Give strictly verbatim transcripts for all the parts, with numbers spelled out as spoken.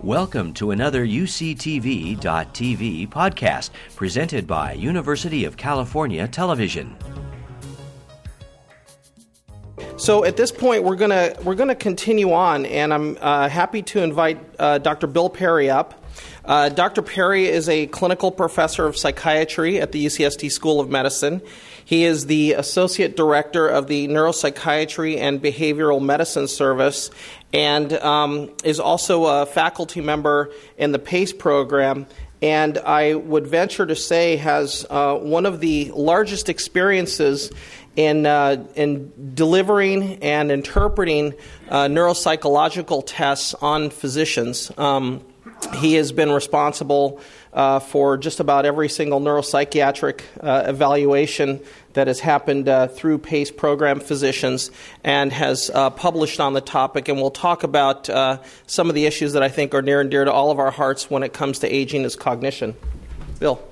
Welcome to another U C T V dot T V podcast presented by University of California Television. So at this point, we're gonna we're gonna continue on, and I'm uh, happy to invite uh, Doctor Bill Perry up. Uh, Doctor Perry is a clinical professor of psychiatry at the U C S D School of Medicine. He is the associate director of the Neuropsychiatry and Behavioral Medicine Service, and um, is also a faculty member in the PACE program. And I would venture to say has uh, one of the largest experiences in uh, in delivering and interpreting uh, neuropsychological tests on physicians. Um, he has been responsible uh, for just about every single neuropsychiatric uh, evaluation that has happened uh, through PACE program physicians, and has uh, published on the topic. And we'll talk about uh, some of the issues that I think are near and dear to all of our hearts when it comes to aging as cognition. Bill.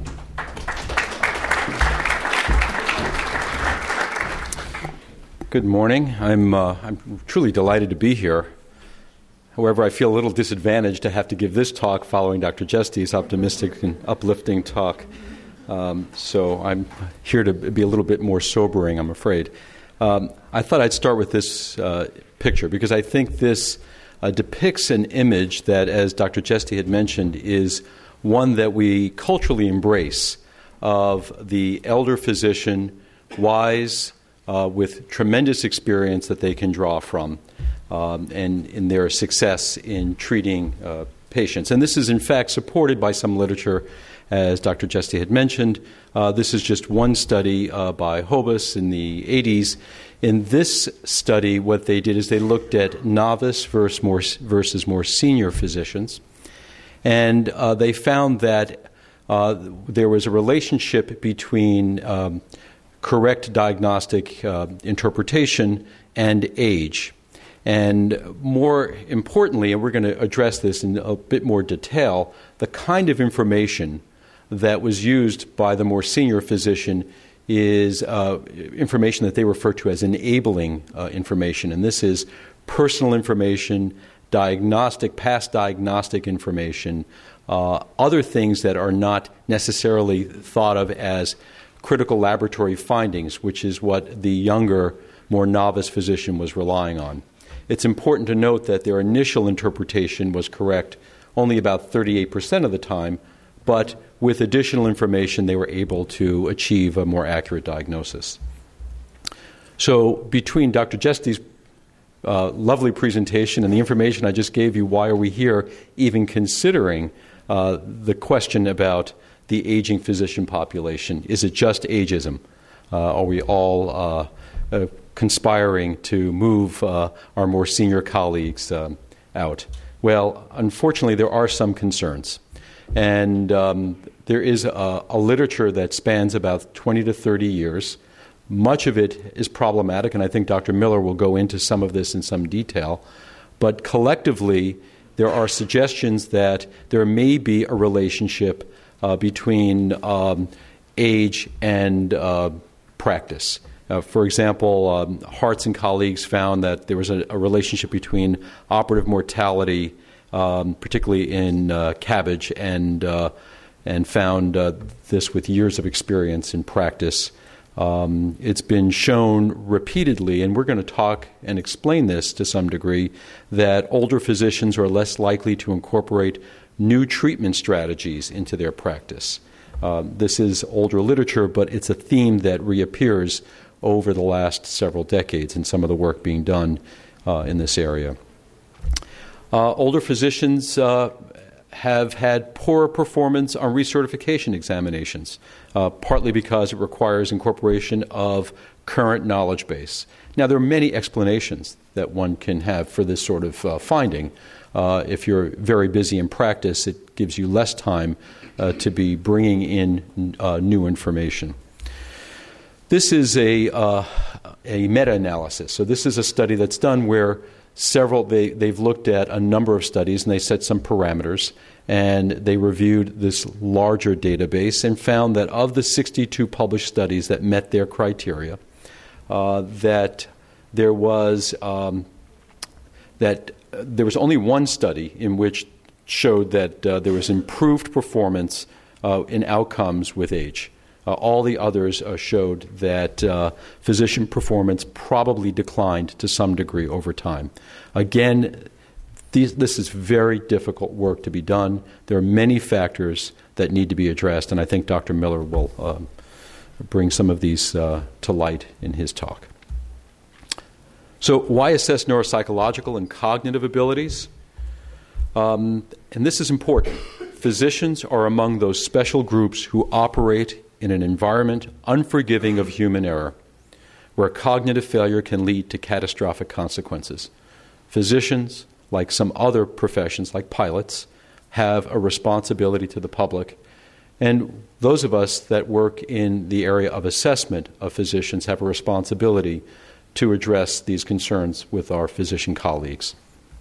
Good morning. I'm uh, I'm truly delighted to be here. However, I feel a little disadvantaged to have to give this talk following Doctor Jesty's optimistic and uplifting talk. Um, so I'm here to be a little bit more sobering, I'm afraid. Um, I thought I'd start with this uh, picture because I think this uh, depicts an image that, as Doctor Jesty had mentioned, is one that we culturally embrace of the elder physician, wise, Uh, with tremendous experience that they can draw from um, and in their success in treating uh, patients. And this is, in fact, supported by some literature, as Doctor Jesty had mentioned. Uh, this is just one study uh, by Hobus in the eighties. In this study, what they did is they looked at novice versus more, versus more senior physicians. And uh, they found that uh, there was a relationship between um, correct diagnostic uh, interpretation and age. And more importantly, and we're going to address this in a bit more detail, the kind of information that was used by the more senior physician is uh, information that they refer to as enabling uh, information. And this is personal information, diagnostic, past diagnostic information, uh, other things that are not necessarily thought of as critical laboratory findings, which is what the younger, more novice physician was relying on. It's important to note that their initial interpretation was correct only about thirty-eight percent of the time, but with additional information, they were able to achieve a more accurate diagnosis. So between Doctor Jesty's uh, lovely presentation and the information I just gave you, why are we here even considering uh, the question about the aging physician population? Is it just ageism? Uh, are we all uh, uh, conspiring to move uh, our more senior colleagues um, out? Well, unfortunately, there are some concerns. And um, there is a, a literature that spans about twenty to thirty years. Much of it is problematic, and I think Doctor Miller will go into some of this in some detail. But collectively, there are suggestions that there may be a relationship Uh, between um, age and uh, practice. Uh, for example, um, Hartz and colleagues found that there was a, a relationship between operative mortality, um, particularly in uh, CABG, and uh, and found uh, this with years of experience in practice. Um, it's been shown repeatedly, and we're going to talk and explain this to some degree, that older physicians are less likely to incorporate new treatment strategies into their practice. Uh, this is older literature, but it's a theme that reappears over the last several decades in some of the work being done uh, in this area. Uh, older physicians uh, have had poorer performance on recertification examinations, uh, partly because it requires incorporation of current knowledge base. Now, there are many explanations that one can have for this sort of uh, finding. Uh, if you're very busy in practice, it gives you less time uh, to be bringing in uh, new information. This is a, uh, a meta-analysis. So this is a study that's done where several, they, they've looked at a number of studies, and they set some parameters, and they reviewed this larger database and found that of the sixty-two published studies that met their criteria, uh, that there was um, that there was only one study in which showed that uh, there was improved performance uh, in outcomes with age. Uh, all the others uh, showed that uh, physician performance probably declined to some degree over time. Again, these, this is very difficult work to be done. There are many factors that need to be addressed, and I think Doctor Miller will uh, bring some of these uh, to light in his talk. So why assess neuropsychological and cognitive abilities? Um, and this is important. Physicians are among those special groups who operate in an environment unforgiving of human error, where cognitive failure can lead to catastrophic consequences. Physicians, like some other professions, like pilots, have a responsibility to the public. And those of us that work in the area of assessment of physicians have a responsibility to address these concerns with our physician colleagues.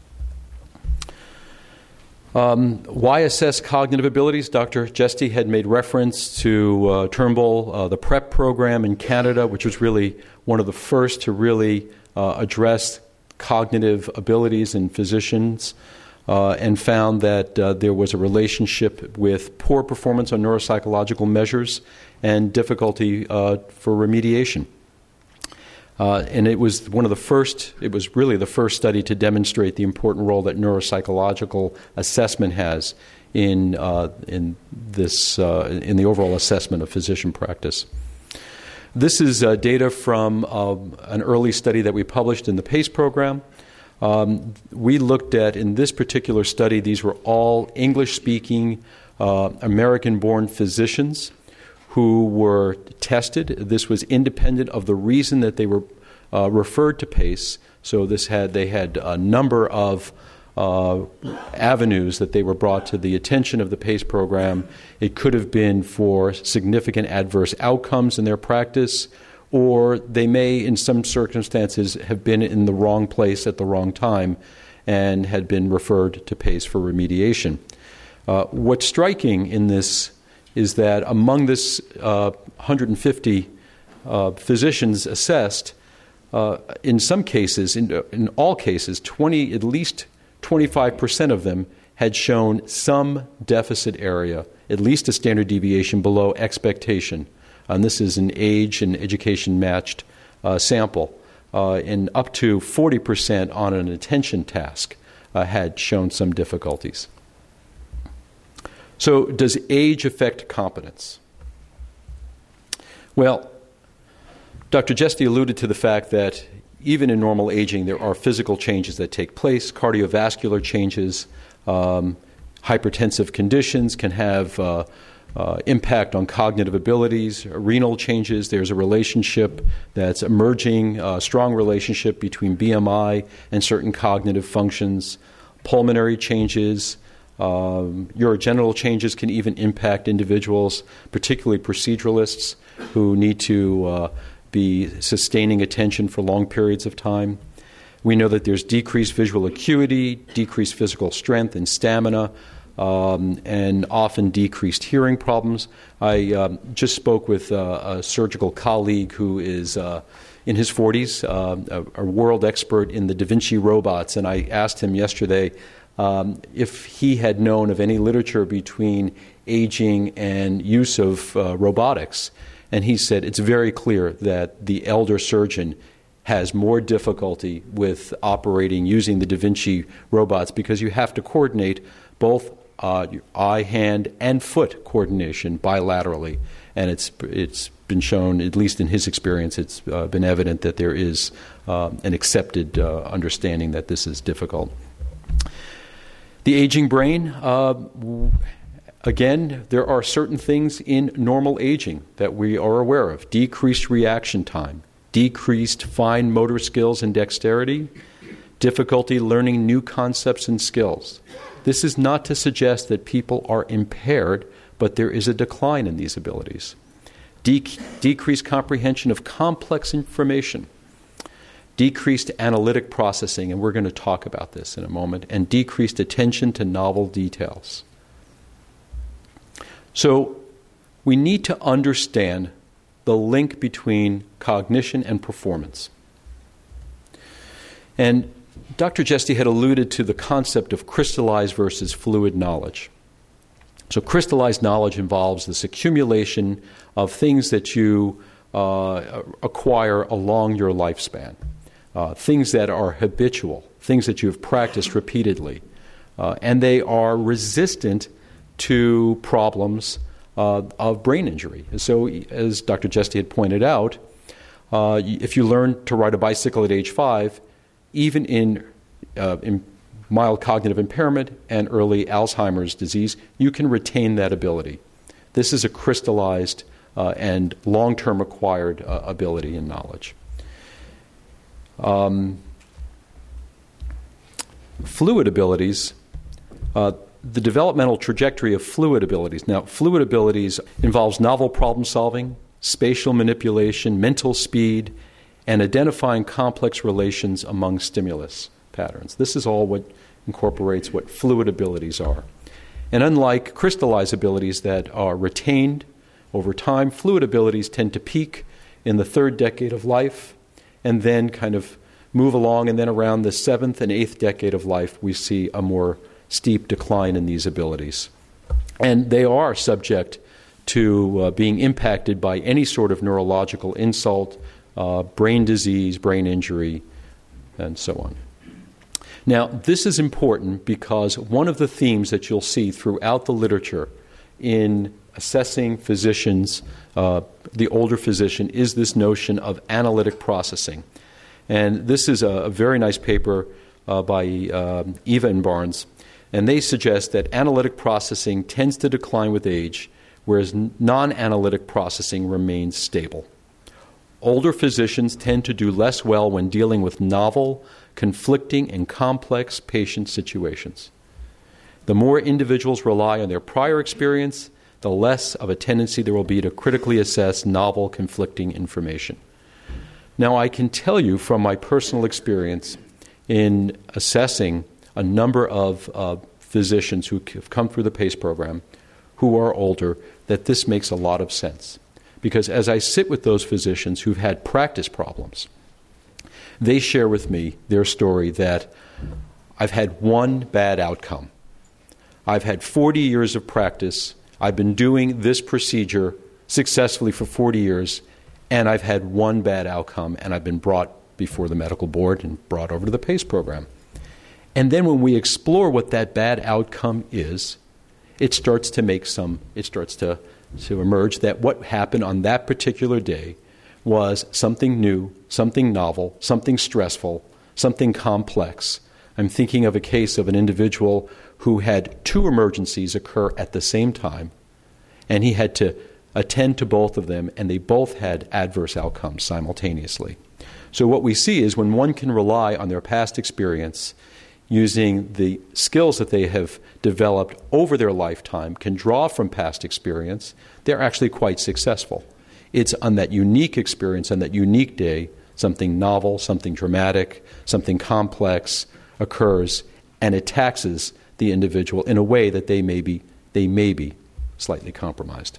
Um, why assess cognitive abilities? Doctor Jesty had made reference to uh, Turnbull, uh, the PrEP program in Canada, which was really one of the first to really uh, address cognitive abilities in physicians, uh, and found that uh, there was a relationship with poor performance on neuropsychological measures and difficulty uh, for remediation. Uh, and it was one of the first, it was really the first study to demonstrate the important role that neuropsychological assessment has in uh, in this uh, in the overall assessment of physician practice. This is uh, data from uh, an early study that we published in the PACE program. Um, we looked at, in this particular study, these were all English-speaking uh, American-born physicians who were tested. This was independent of the reason that they were uh, referred to PACE. So this had they had a number of uh, avenues that they were brought to the attention of the PACE program. It could have been for significant adverse outcomes in their practice, or they may, in some circumstances, have been in the wrong place at the wrong time and had been referred to PACE for remediation. Uh, what's striking in this is that among this uh, one hundred fifty uh, physicians assessed, uh, in some cases, in, in all cases, twenty, at least twenty-five percent of them had shown some deficit area, at least a standard deviation below expectation. And this is an age and education matched uh, sample. Uh, and up to forty percent on an attention task uh, had shown some difficulties. So does age affect competence? Well, Doctor Jesty alluded to the fact that even in normal aging, there are physical changes that take place, cardiovascular changes, um, hypertensive conditions can have uh, uh, impact on cognitive abilities, renal changes. There's a relationship that's emerging, a strong relationship between B M I and certain cognitive functions, pulmonary changes. Um, urogenital changes can even impact individuals, particularly proceduralists who need to uh, be sustaining attention for long periods of time. We know that there's decreased visual acuity, decreased physical strength and stamina, um, and often decreased hearing problems. I um, just spoke with uh, a surgical colleague who is uh, in his forties, uh, a, a world expert in the Da Vinci robots, and I asked him yesterday Um, if he had known of any literature between aging and use of uh, robotics. And he said it's very clear that the elder surgeon has more difficulty with operating using the Da Vinci robots because you have to coordinate both uh, your eye, hand, and foot coordination bilaterally. And it's it's been shown, at least in his experience, it's uh, been evident that there is uh, an accepted uh, understanding that this is difficult. The aging brain, uh, again, there are certain things in normal aging that we are aware of. Decreased reaction time, decreased fine motor skills and dexterity, difficulty learning new concepts and skills. This is not to suggest that people are impaired, but there is a decline in these abilities. De- decreased comprehension of complex information. Decreased analytic processing, and we're going to talk about this in a moment, and decreased attention to novel details. So we need to understand the link between cognition and performance. And Doctor Jesty had alluded to the concept of crystallized versus fluid knowledge. So crystallized knowledge involves this accumulation of things that you uh, acquire along your lifespan, uh, things that are habitual, things that you've practiced repeatedly, uh, and they are resistant to problems uh, of brain injury. So as Doctor Jesty had pointed out, uh, if you learn to ride a bicycle at age five, even in, uh, in mild cognitive impairment and early Alzheimer's disease, you can retain that ability. This is a crystallized uh, and long-term acquired uh, ability and knowledge. Um, fluid abilities, uh, the developmental trajectory of fluid abilities. Now, fluid abilities involves novel problem solving, spatial manipulation, mental speed, and identifying complex relations among stimulus patterns. This is all what incorporates what fluid abilities are. And unlike crystallized abilities that are retained over time, fluid abilities tend to peak in the third decade of life and then kind of move along, and then around the seventh and eighth decade of life, we see a more steep decline in these abilities. And they are subject to uh, being impacted by any sort of neurological insult, uh, brain disease, brain injury, and so on. Now, this is important because one of the themes that you'll see throughout the literature in assessing physicians, uh, the older physician, is this notion of analytic processing. And this is a, a very nice paper uh, by uh, Eva and Barnes, and they suggest that analytic processing tends to decline with age, whereas non-analytic processing remains stable. Older physicians tend to do less well when dealing with novel, conflicting, and complex patient situations. The more individuals rely on their prior experience, the less of a tendency there will be to critically assess novel, conflicting information. Now, I can tell you from my personal experience in assessing a number of uh, physicians who have come through the PACE program who are older that this makes a lot of sense. Because as I sit with those physicians who've had practice problems, they share with me their story that I've had one bad outcome. I've had forty years of practice. I've been doing this procedure successfully for forty years, and I've had one bad outcome, and I've been brought before the medical board and brought over to the PACE program. And then when we explore what that bad outcome is, it starts to make some, it starts to, to emerge that what happened on that particular day was something new, something novel, something stressful, something complex. I'm thinking of a case of an individual who had two emergencies occur at the same time, and he had to attend to both of them, and they both had adverse outcomes simultaneously. So what we see is when one can rely on their past experience, using the skills that they have developed over their lifetime, can draw from past experience, they're actually quite successful. It's on that unique experience, on that unique day, something novel, something dramatic, something complex occurs, and it taxes the individual in a way that they may be, they may be slightly compromised.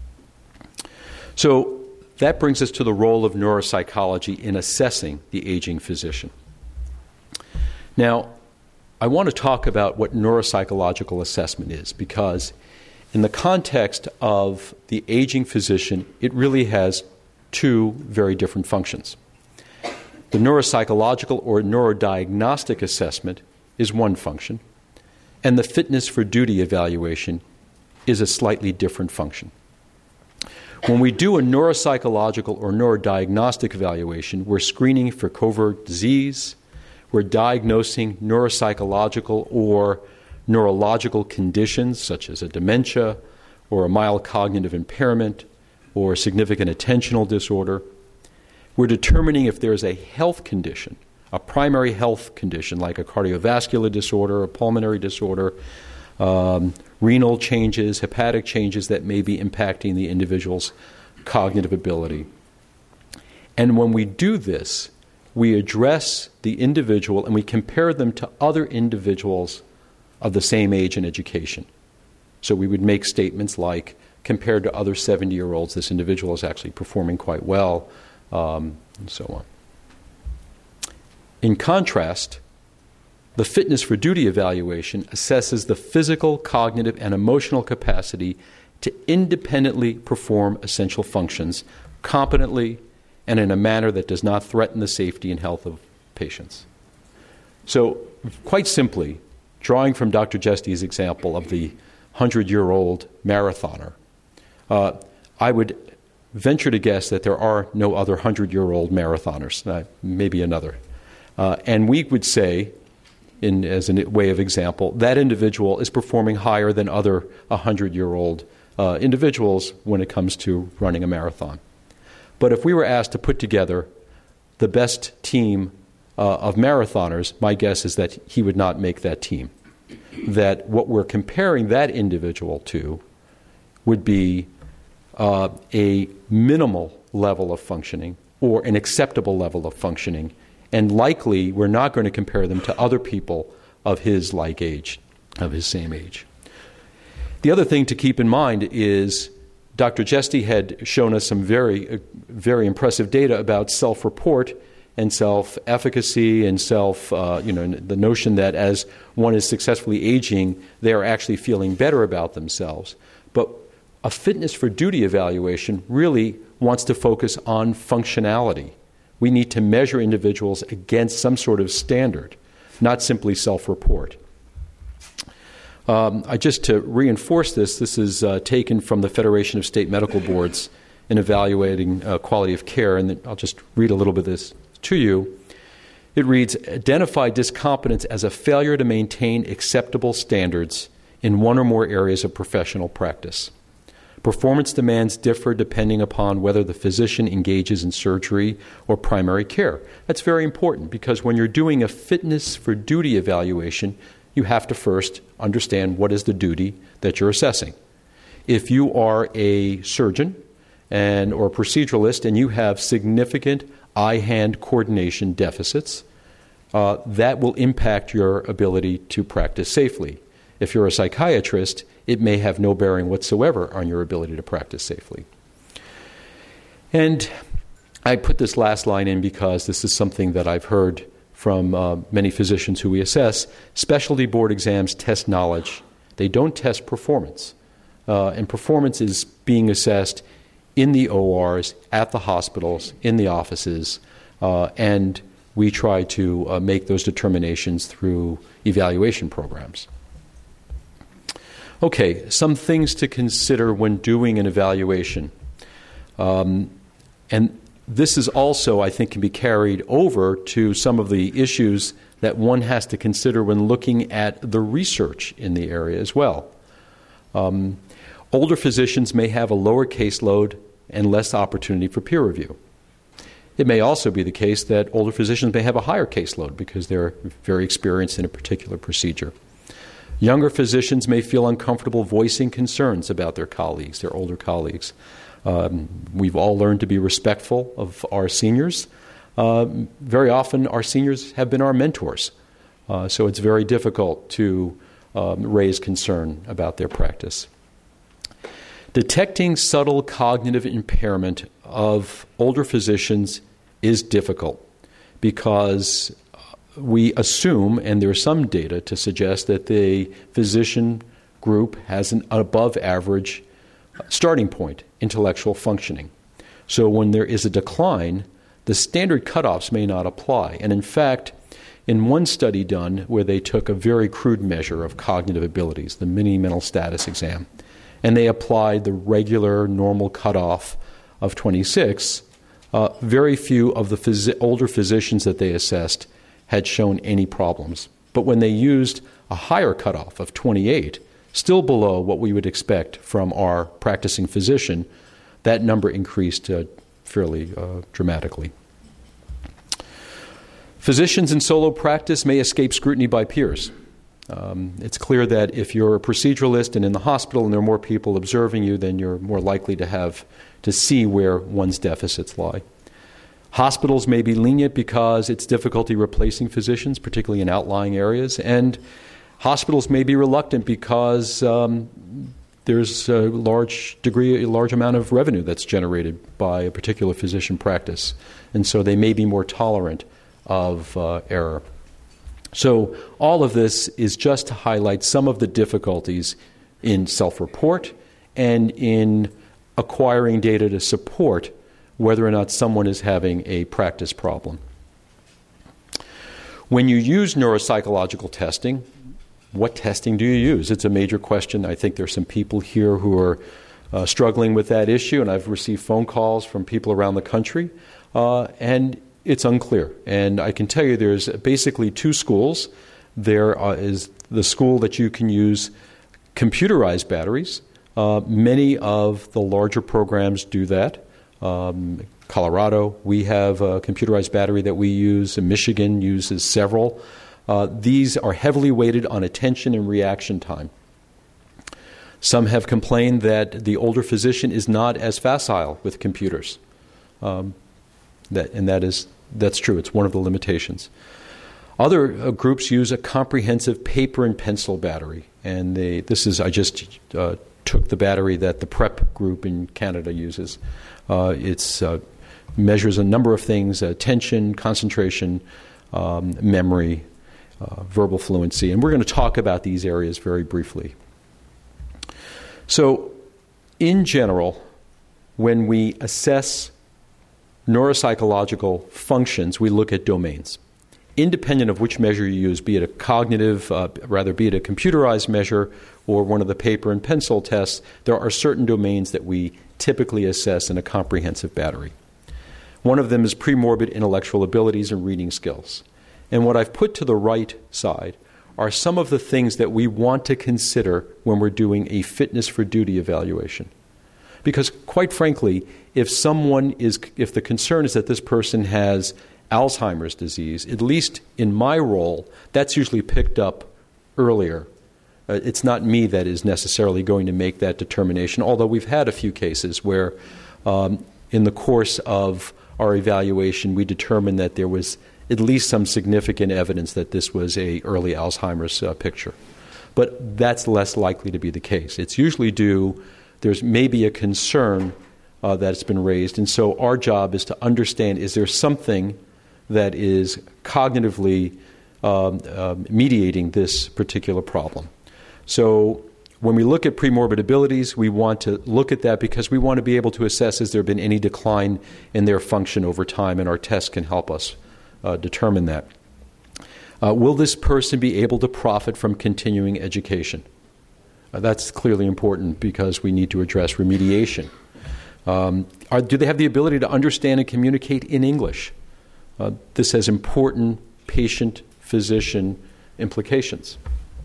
So that brings us to the role of neuropsychology in assessing the aging physician. Now, I want to talk about what neuropsychological assessment is, because in the context of the aging physician, it really has two very different functions. The neuropsychological or neurodiagnostic assessment is one function, and the fitness for duty evaluation is a slightly different function. When we do a neuropsychological or neurodiagnostic evaluation, we're screening for covert disease, we're diagnosing neuropsychological or neurological conditions such as a dementia or a mild cognitive impairment or a significant attentional disorder. We're determining if there's a health condition, a primary health condition like a cardiovascular disorder, a pulmonary disorder, um, renal changes, hepatic changes that may be impacting the individual's cognitive ability. And when we do this, we address the individual and we compare them to other individuals of the same age and education. So we would make statements like, compared to other seventy-year-olds, this individual is actually performing quite well, um, and so on. In contrast, The fitness for duty evaluation assesses the physical, cognitive, and emotional capacity to independently perform essential functions competently and in a manner that does not threaten the safety and health of patients. So, quite simply, drawing from Doctor Jesty's example of the hundred-year-old marathoner, uh, I would venture to guess that there are no other hundred-year-old marathoners, uh, maybe another. Uh, and we would say, in, as a way of example, that individual is performing higher than other hundred-year-old uh, individuals when it comes to running a marathon. But if we were asked to put together the best team uh, of marathoners, my guess is that he would not make that team. That what we're comparing that individual to would be uh, a minimal level of functioning or an acceptable level of functioning, and likely we're not going to compare them to other people of his like age, of his same age. The other thing to keep in mind is Doctor Jesty had shown us some very, uh, very impressive data about self-report and self-efficacy and self, uh, you know, the notion that as one is successfully aging, they are actually feeling better about themselves. But a fitness for duty evaluation really wants to focus on functionality. We need to measure individuals against some sort of standard, not simply self-report. Um, I just to reinforce this, this is uh, taken from the Federation of State Medical Boards in evaluating uh, quality of care, and I'll just read a little bit of this to you. It reads, identify discompetence as a failure to maintain acceptable standards in one or more areas of professional practice. Performance demands differ depending upon whether the physician engages in surgery or primary care. That's very important because when you're doing a fitness for duty evaluation, you have to first understand what is the duty that you're assessing. If you are a surgeon and or a proceduralist and you have significant eye-hand coordination deficits, uh, that will impact your ability to practice safely. If you're a psychiatrist, it may have no bearing whatsoever on your ability to practice safely. And I put this last line in because this is something that I've heard from uh, many physicians who we assess. Specialty board exams test knowledge. They don't test performance. Uh, and performance is being assessed in the O Rs, at the hospitals, in the offices, uh, and we try to uh, make those determinations through evaluation programs. Okay, some things to consider when doing an evaluation. Um, and this is also, I think, can be carried over to some of the issues that one has to consider when looking at the research in the area as well. Um, older physicians may have a lower caseload and less opportunity for peer review. It may also be the case that older physicians may have a higher caseload because they're very experienced in a particular procedure. Younger physicians may feel uncomfortable voicing concerns about their colleagues, their older colleagues. Um, we've all learned to be respectful of our seniors. Uh, very often our seniors have been our mentors, uh, so it's very difficult to um, raise concern about their practice. Detecting subtle cognitive impairment of older physicians is difficult because we assume, and there's some data to suggest, that the physician group has an above average starting point, intellectual functioning. So when there is a decline, the standard cutoffs may not apply. And in fact, in one study done where they took a very crude measure of cognitive abilities, the mini mental status exam, and they applied the regular normal cutoff of twenty-six, uh, very few of the phys- older physicians that they assessed had shown any problems. But when they used a higher cutoff of twenty-eight, still below what we would expect from our practicing physician, that number increased uh, fairly uh, dramatically. Physicians in solo practice may escape scrutiny by peers. Um, it's clear that if you're a proceduralist and in the hospital and there are more people observing you, then you're more likely to have to see where one's deficits lie. Hospitals may be lenient because it's difficulty replacing physicians, particularly in outlying areas, and hospitals may be reluctant because um, there's a large degree, a large amount of revenue that's generated by a particular physician practice, and so they may be more tolerant of uh, error. So all of this is just to highlight some of the difficulties in self-report and in acquiring data to support whether or not someone is having a practice problem. When you use neuropsychological testing, what testing do you use? It's a major question. I think there's some people here who are uh, struggling with that issue, and I've received phone calls from people around the country, uh, and it's unclear. And I can tell you there's basically two schools. There uh, is the school that you can use computerized batteries. Uh, many of the larger programs do that. Um, Colorado, we have a computerized battery that we use. Michigan uses several. Uh, these are heavily weighted on attention and reaction time. Some have complained that the older physician is not as facile with computers. Um, that, and that is, that's true. It's one of the limitations. Other uh, groups use a comprehensive paper and pencil battery. And they, this is, I just uh, took the battery that the PrEP group in Canada uses. Uh, it's uh, measures a number of things: attention, concentration, um, memory, uh, verbal fluency. And we're going to talk about these areas very briefly. So, in general, when we assess neuropsychological functions, we look at domains. Independent of which measure you use, be it a cognitive, uh, rather be it a computerized measure or one of the paper and pencil tests, there are certain domains that we typically assess in a comprehensive battery. One of them is premorbid intellectual abilities and reading skills. And what I've put to the right side are some of the things that we want to consider when we're doing a fitness for duty evaluation. Because quite frankly, if someone is, if the concern is that this person has Alzheimer's disease, at least in my role, that's usually picked up earlier. Uh, it's not me that is necessarily going to make that determination, although we've had a few cases where um, in the course of our evaluation we determined that there was at least some significant evidence that this was a early Alzheimer's uh, picture. But that's less likely to be the case. It's usually due, there's maybe a concern uh, that's been raised, and so our job is to understand, is there something that is cognitively um, uh, mediating this particular problem? So when we look at premorbid abilities, we want to look at that because we want to be able to assess has there been any decline in their function over time, and our tests can help us uh, determine that. Uh, will this person be able to profit from continuing education? Uh, that's clearly important because we need to address remediation. Um, are, do they have the ability to understand and communicate in English? Uh, this has important patient-physician implications.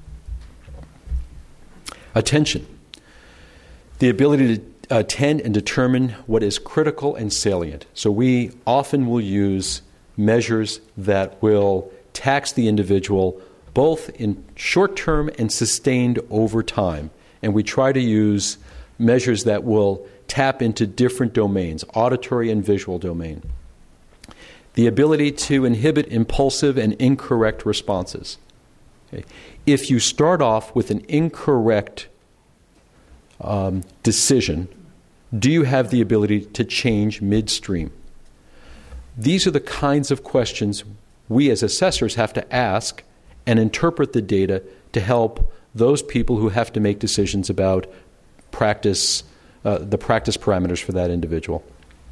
Attention. The ability to attend and determine what is critical and salient. So we often will use measures that will tax the individual both in short-term and sustained over time. And we try to use measures that will tap into different domains, auditory and visual domain. The ability to inhibit impulsive and incorrect responses. Okay. If you start off with an incorrect um, decision, do you have the ability to change midstream? These are the kinds of questions we as assessors have to ask and interpret the data to help those people who have to make decisions about practice, uh, the practice parameters for that individual.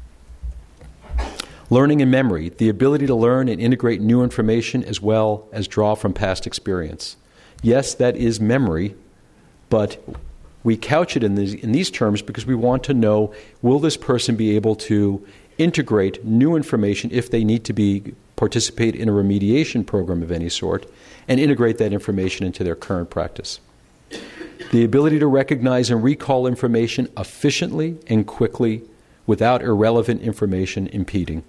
Learning and memory, the ability to learn and integrate new information as well as draw from past experience. Yes, that is memory, but we couch it in these, in these terms because we want to know, will this person be able to integrate new information if they need to be participate in a remediation program of any sort and integrate that information into their current practice. The ability to recognize and recall information efficiently and quickly without irrelevant information impeding.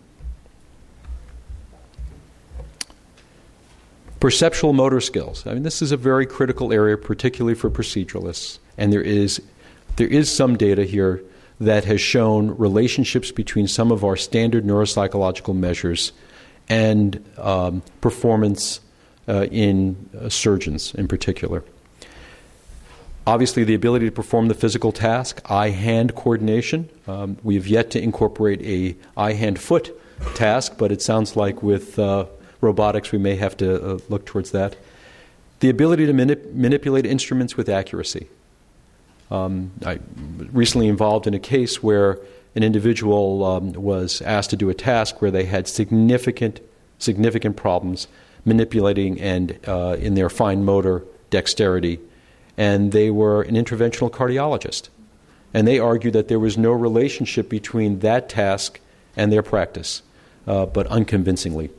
Perceptual motor skills. I mean, this is a very critical area, particularly for proceduralists. And there is there is some data here that has shown relationships between some of our standard neuropsychological measures and um, performance uh, in uh, surgeons in particular. Obviously, the ability to perform the physical task, eye-hand coordination. Um, we have yet to incorporate a eye-hand-foot task, but it sounds like with uh, robotics, we may have to uh, look towards that. The ability to manip- manipulate instruments with accuracy. Um, I recently involved in a case where an individual um, was asked to do a task where they had significant, significant problems manipulating and uh, in their fine motor dexterity, and they were an interventional cardiologist. And they argued that there was no relationship between that task and their practice, uh, but unconvincingly.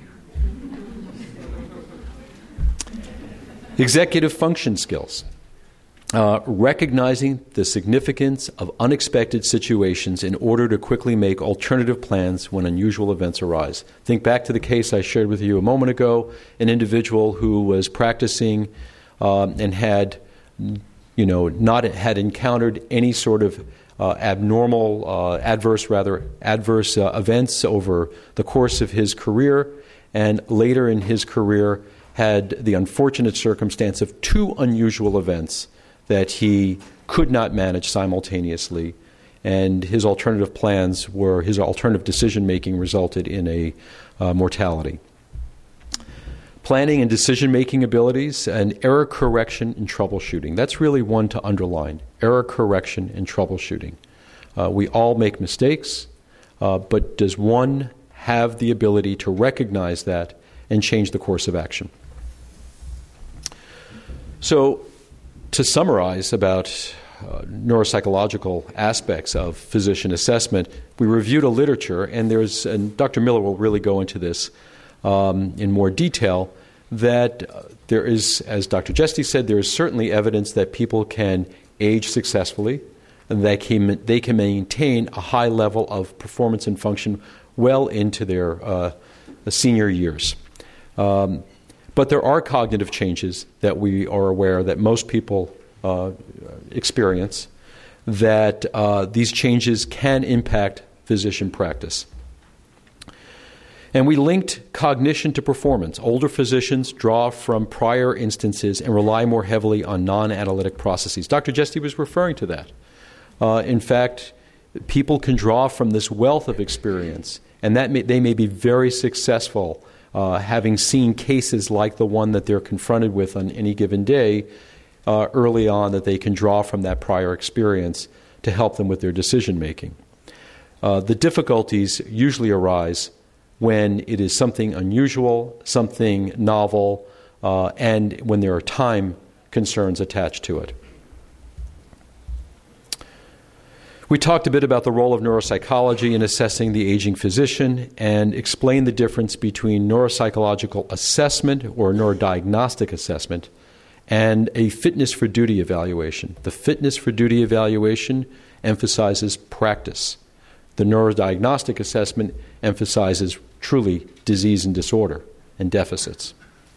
Executive function skills. Uh, recognizing the significance of unexpected situations in order to quickly make alternative plans when unusual events arise. Think back to the case I shared with you a moment ago, an individual who was practicing um, and had, you know, not had encountered any sort of uh, abnormal, uh, adverse, rather, adverse uh, events over the course of his career, and later in his career had the unfortunate circumstance of two unusual events that he could not manage simultaneously, and his alternative plans were, his alternative decision-making resulted in a uh, mortality. Planning and decision-making abilities, and error correction and troubleshooting. That's really one to underline, error correction and troubleshooting. Uh, we all make mistakes, uh, but does one have the ability to recognize that and change the course of action? So, to summarize about uh, neuropsychological aspects of physician assessment, we reviewed a literature, and there's, and Doctor Miller will really go into this um, in more detail, that uh, there is, as Doctor Jesty said, there is certainly evidence that people can age successfully, and they can, they can maintain a high level of performance and function well into their uh, senior years. Um, But there are cognitive changes that we are aware that most people uh, experience, that uh, these changes can impact physician practice. And we linked cognition to performance. Older physicians draw from prior instances and rely more heavily on non-analytic processes. Doctor Jesty was referring to that. Uh, in fact, people can draw from this wealth of experience, and that may, they may be very successful Uh, having seen cases like the one that they're confronted with on any given day uh, early on, that they can draw from that prior experience to help them with their decision-making. Uh, the difficulties usually arise when it is something unusual, something novel, uh, and when there are time concerns attached to it. We talked a bit about the role of neuropsychology in assessing the aging physician and explained the difference between neuropsychological assessment or neurodiagnostic assessment and a fitness for duty evaluation. The fitness for duty evaluation emphasizes practice. The neurodiagnostic assessment emphasizes truly disease and disorder and deficits.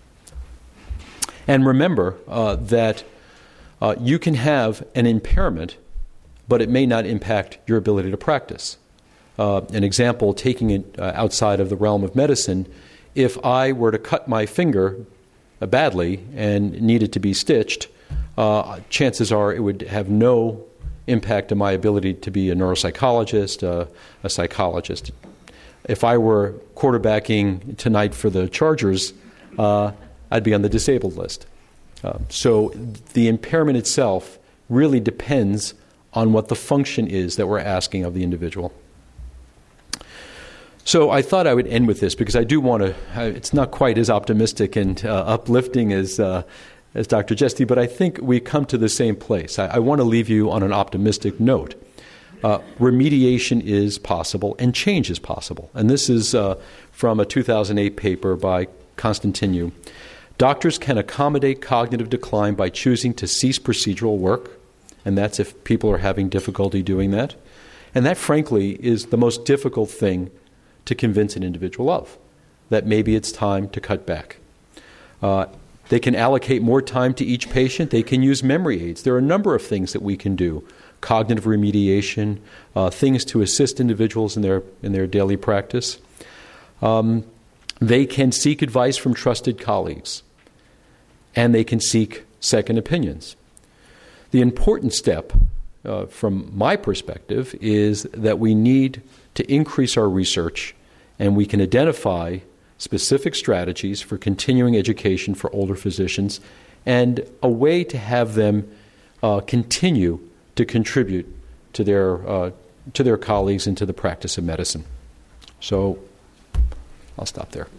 And remember uh, that uh, you can have an impairment, but it may not impact your ability to practice. Uh, an example, taking it uh, outside of the realm of medicine, if I were to cut my finger uh, badly and needed to be stitched, uh, chances are it would have no impact on my ability to be a neuropsychologist, uh, a psychologist. If I were quarterbacking tonight for the Chargers, uh, I'd be on the disabled list. Uh, so the impairment itself really depends on what the function is that we're asking of the individual. So I thought I would end with this because I do want to, it's not quite as optimistic and uh, uplifting as uh, as Doctor Jesty, but I think we come to the same place. I, I want to leave you on an optimistic note. Uh, remediation is possible and change is possible. And this is uh, from a two thousand eight paper by Constantinu. Doctors can accommodate cognitive decline by choosing to cease procedural work, and that's if people are having difficulty doing that. And that, frankly, is the most difficult thing to convince an individual of, that maybe it's time to cut back. Uh, they can allocate more time to each patient. They can use memory aids. There are a number of things that we can do. Cognitive remediation, uh, things to assist individuals in their in their daily practice. Um, they can seek advice from trusted colleagues, and they can seek second opinions. The important step, uh, from my perspective, is that we need to increase our research, and we can identify specific strategies for continuing education for older physicians and a way to have them uh, continue to contribute to their uh, to their colleagues and to the practice of medicine. So I'll stop there.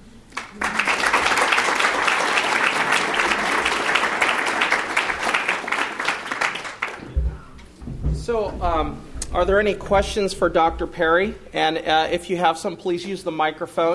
So, um, are there any questions for Doctor Perry? And uh, if you have some, please use the microphone.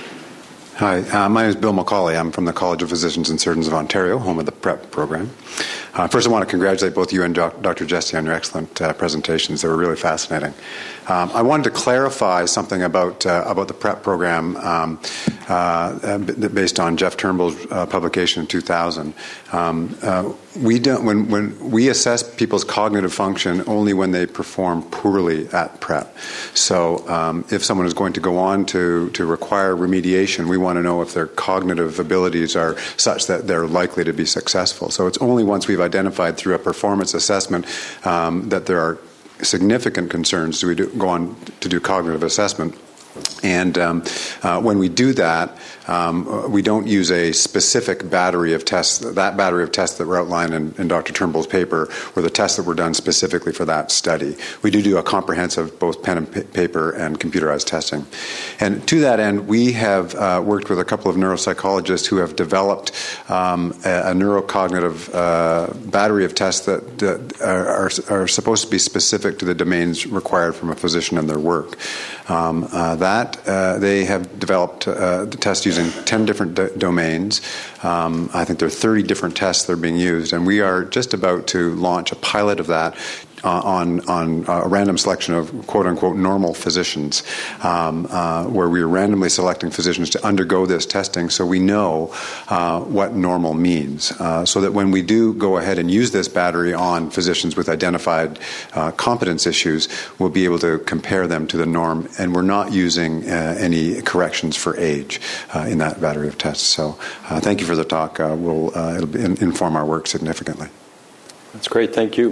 Hi, uh, my name is Bill McCauley. I'm from the College of Physicians and Surgeons of Ontario, home of the PrEP program. Uh, first, I want to congratulate both you and Doctor Jesty on your excellent uh, presentations. They were really fascinating. Um, I wanted to clarify something about uh, about the PrEP program um, uh, based on Jeff Turnbull's uh, publication in two thousand. Um, uh, we don't when when we assess people's cognitive function only when they perform poorly at PrEP. So, um, if someone is going to go on to to require remediation, we want to know if their cognitive abilities are such that they're likely to be successful. So, it's only once we've identified through a performance assessment um, that there are significant concerns do we do, go on to do cognitive assessment. And um, uh, when we do that, um, we don't use a specific battery of tests. That battery of tests that were outlined in, in Doctor Turnbull's paper were the tests that were done specifically for that study. We do do a comprehensive both pen and pa- paper and computerized testing. And to that end, we have uh, worked with a couple of neuropsychologists who have developed um, a, a neurocognitive uh, battery of tests that, that are, are supposed to be specific to the domains required from a physician in their work. Um, uh, that uh, they have developed uh, the test using ten different do- domains. Um, I think there are thirty different tests that are being used, and we are just about to launch a pilot of that Uh, on on a random selection of quote-unquote normal physicians, um, uh, where we are randomly selecting physicians to undergo this testing so we know uh, what normal means, uh, so that when we do go ahead and use this battery on physicians with identified uh, competence issues, we'll be able to compare them to the norm, and we're not using uh, any corrections for age uh, in that battery of tests. So uh, thank you for the talk. Uh, we'll, uh, it'll be, inform our work significantly. That's great. Thank you.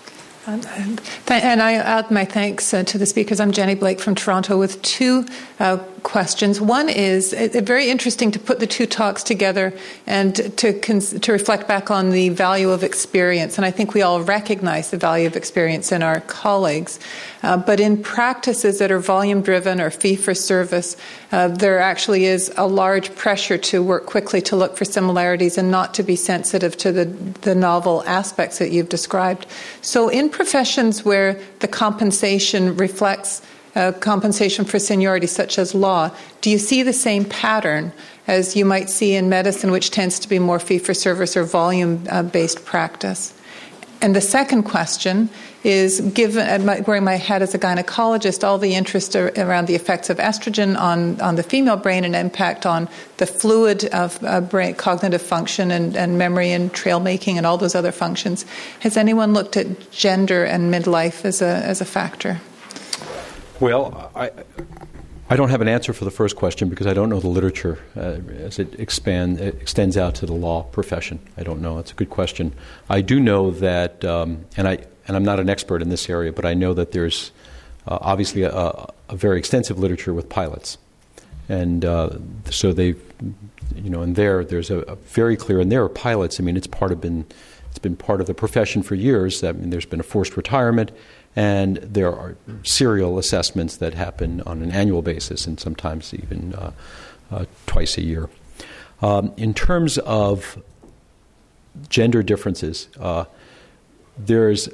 And I add my thanks uh, to the speakers. I'm Jenny Blake from Toronto with two uh, questions. One is it, it very interesting to put the two talks together and to cons- to reflect back on the value of experience. And I think we all recognize the value of experience in our colleagues. Uh, but in practices that are volume-driven or fee-for-service, uh, there actually is a large pressure to work quickly to look for similarities and not to be sensitive to the, the novel aspects that you've described. So in professions where the compensation reflects uh, compensation for seniority, such as law, do you see the same pattern as you might see in medicine, which tends to be more fee-for-service or volume-based practice? And the second question is, given wearing my hat as a gynecologist, all the interest around the effects of estrogen on, on the female brain and impact on the fluid of uh, brain cognitive function and, and memory and trail making and all those other functions. Has anyone looked at gender and midlife as a as a factor? Well, I I don't have an answer for the first question because I don't know the literature uh, as it, expand, it extends out to the law profession. I don't know. It's a good question. I do know that, um, and I and I'm not an expert in this area, but I know that there's uh, obviously a, a very extensive literature with pilots, and uh, so they, you know, and there there's a, a very clear, and there are pilots. I mean, it's part of been it's been part of the profession for years. I mean, there's been a forced retirement. And there are serial assessments that happen on an annual basis and sometimes even uh, uh, twice a year. Um, in terms of gender differences, uh, there's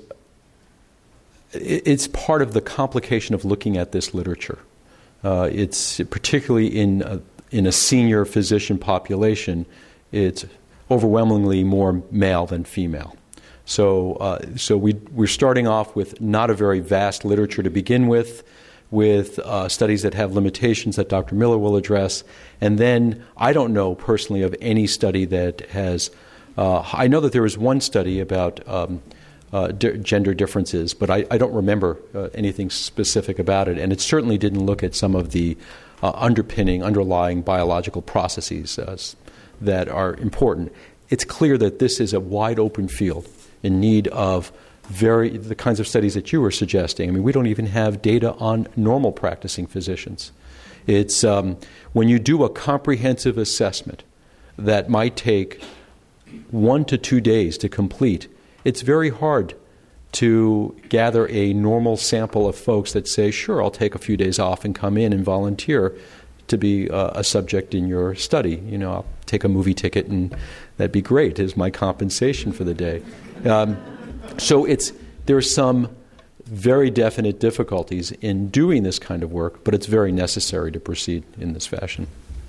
it's part of the complication of looking at this literature. Uh, it's particularly in a, in a senior physician population, it's overwhelmingly more male than female. So, uh, so we, we're starting off with not a very vast literature to begin with, with uh, studies that have limitations that Doctor Miller will address. And then I don't know personally of any study that has uh, – I know that there was one study about um, uh, di- gender differences, but I, I don't remember uh, anything specific about it. And it certainly didn't look at some of the uh, underpinning, underlying biological processes uh, that are important. It's clear that this is a wide-open field in need of very the kinds of studies that you were suggesting. I mean, we don't even have data on normal practicing physicians. It's um, when you do a comprehensive assessment that might take one to two days to complete, it's very hard to gather a normal sample of folks that say, sure, I'll take a few days off and come in and volunteer to be uh, a subject in your study. You know, I'll take a movie ticket and that'd be great as my compensation for the day. Um, so it's there are some very definite difficulties in doing this kind of work, but it's very necessary to proceed in this fashion.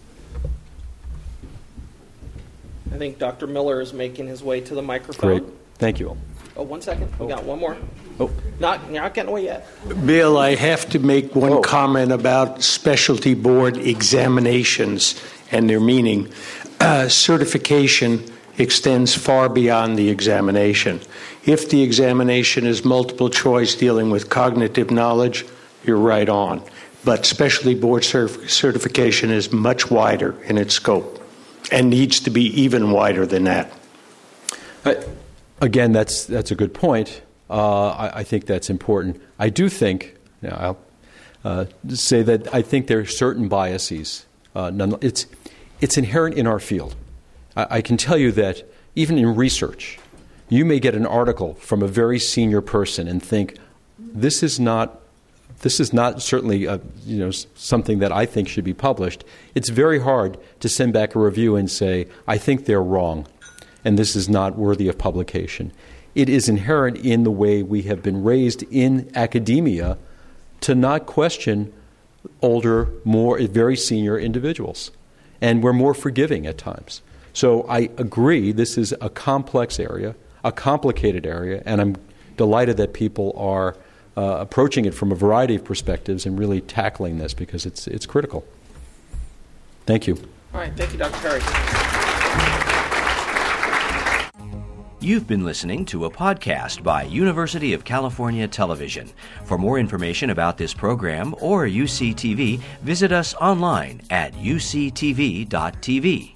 I think Doctor Miller is making his way to the microphone. Great. Thank you all. Oh, one second. We Oh. got one more. Oh. Not, you're not getting away yet. Bill, I have to make one Oh. comment about specialty board examinations and their meaning. Uh, certification extends far beyond the examination. If the examination is multiple choice dealing with cognitive knowledge, you're right on. But specialty board certif- certification is much wider in its scope and needs to be even wider than that. I, again, that's that's a good point. Uh, I, I think that's important. I do think, you know, I'll uh, say that I think there are certain biases. Uh, none, it's it's inherent in our field. I, I can tell you that even in research, you may get an article from a very senior person and think, this is not this is not certainly a, you know something that I think should be published. It's very hard to send back a review and say, I think they're wrong, and this is not worthy of publication. It is inherent in the way we have been raised in academia to not question older, more very senior individuals. And we're more forgiving at times. So I agree this is a complex area, a complicated area, and I'm delighted that people are uh, approaching it from a variety of perspectives and really tackling this because it's it's critical. Thank you. All right. Thank you, Doctor Perry. You've been listening to a podcast by University of California Television. For more information about this program or U C T V, visit us online at u c t v dot t v.